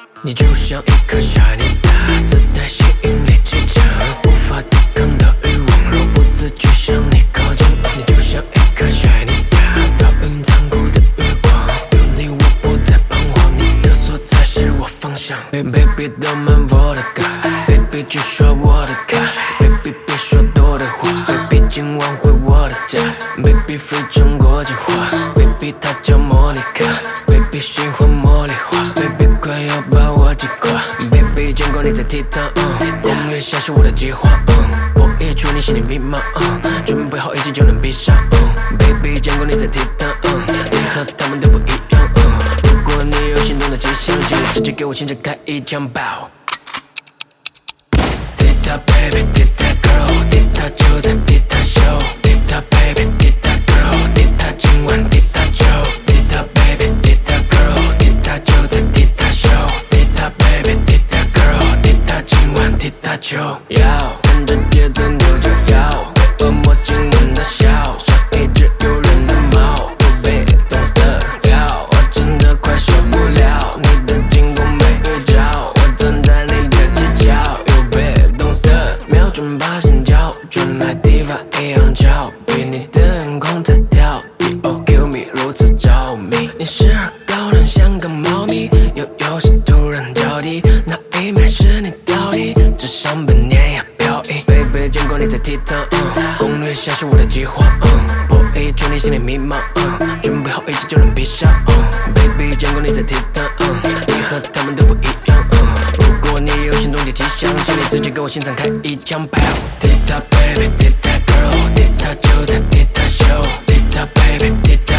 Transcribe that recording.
你就像一颗 shining star， 自带吸引力极强，无法抵抗的欲望，若不自觉向你靠近。你就像一颗 shining star， 倒映残酷的月光，有你我不再彷徨，你的锁才是我方向。Baby don't mind vodka， Baby 只刷我的卡 ，Baby 别说多的话 ，Baby 今晚回我的家 ，Baby 非常国际化 ，Baby 她叫莫妮卡 ，Baby 喜欢茉莉花 ，Baby 快要把我击垮 ，Baby 见过你在倜傥，公约下是我的计划，我也出你心里密码，准备好一击就能必杀，Baby 见过你在倜傥，你和他们都不一样，如果你有心动的迹象，请你直接给我现场开一枪爆。踢踏 baby， 踢踏 girl， 踢踏就在踢踏秀，踢踏 baby， 踢踏 girl， 踢踏今晚踢踏球，踢踏 baby， 踢踏 girl， 踢踏就在踢踏秀，踢踏 baby， 踢踏 girl， 踢踏今晚踢踏球。跟着节奏扭着腰，恶魔惊人的笑，像一只诱人的猫，不被动 stop， 我真的快受不了你的进攻没预兆，我站在你的犄角，又被动 stop， 瞄准把心跳，准来地法一样翘，比你的眼眶在跳 ，D.O.Q me 如此着迷，你时而高冷像个猫咪，有时突然着地，那一面是你到底，智商本年也飘逸 ，Baby 见过你在倜傥，攻略下是我的计划，我已出你心里密码，准备好一击就能必杀，Baby 见过你在倜傥，你和他们都不一样，如果你有心动的迹象，请你直接给我现场开一枪爆。踢踏 baby， 踢踏 girl， 踢踏就在踢踏秀，踢踏 baby， 踢踏